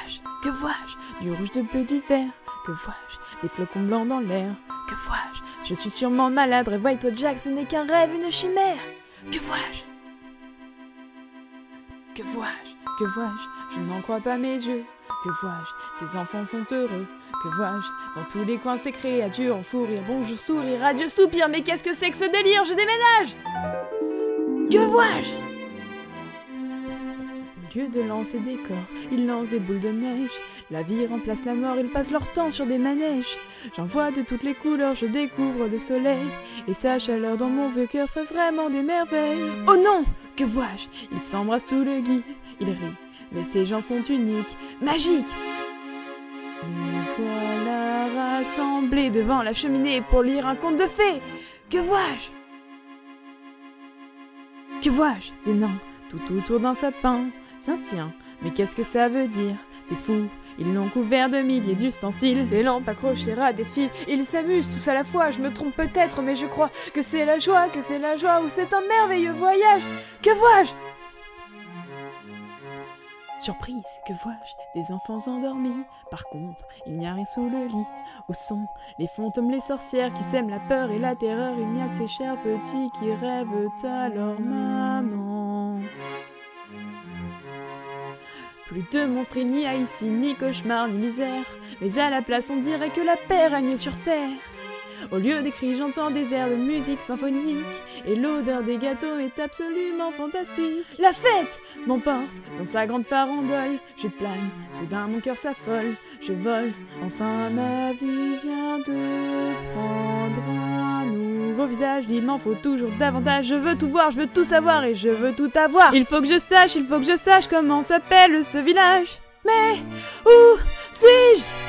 Que vois-je? Du rouge, du bleu, du vert. Que vois-je? Des flocons blancs dans l'air. Que vois-je? Je suis sûrement malade. Réveille-toi Jack, ce n'est qu'un rêve, une chimère. Que vois-je? Que vois-je? Que vois-je? Je n'en crois pas mes yeux. Que vois-je? Ces enfants sont heureux. Que vois-je? Dans tous les coins ces créatures en fou rire. Bonjour sourire, adieu soupir. Mais qu'est-ce que c'est que ce délire? Je déménage! Que vois-je? Au lieu de lancer des corps, ils lancent des boules de neige. La vie remplace la mort, ils passent leur temps sur des manèges. J'en vois de toutes les couleurs, je découvre le soleil. Et sa chaleur dans mon vieux cœur fait vraiment des merveilles. Oh non! Que vois-je? Ils s'embrassent sous le gui, ils rient. Mais ces gens sont uniques, magiques. Les voilà rassemblés devant la cheminée pour lire un conte de fées. Que vois-je? Que vois-je? Des nains, tout autour d'un sapin. Tiens, mais qu'est-ce que ça veut dire? C'est fou, ils l'ont couvert de milliers d'ustensiles. Des lampes accrochées à des fils. Ils s'amusent tous à la fois, je me trompe peut-être, mais je crois que c'est la joie, ou c'est un merveilleux voyage. Que vois-je? Surprise, que vois-je? Des enfants endormis. Par contre, il n'y a rien sous le lit. Où sont les fantômes, les sorcières qui sèment la peur et la terreur? Il n'y a que ces chers petits qui rêvent à leur maman. Plus de monstres il n'y a ici, ni cauchemar, ni misère. Mais à la place on dirait que la paix règne sur terre. Au lieu des cris j'entends des airs de musique symphonique. Et l'odeur des gâteaux est absolument fantastique. La fête m'emporte dans sa grande farandole. Je plane, soudain mon cœur s'affole. Je vole, enfin ma vie vient de prendre un nouveau visage. Il m'en faut toujours davantage. Je veux tout voir, je veux tout savoir et je veux tout avoir. Il faut que je sache comment s'appelle ce village. Mais où suis-je?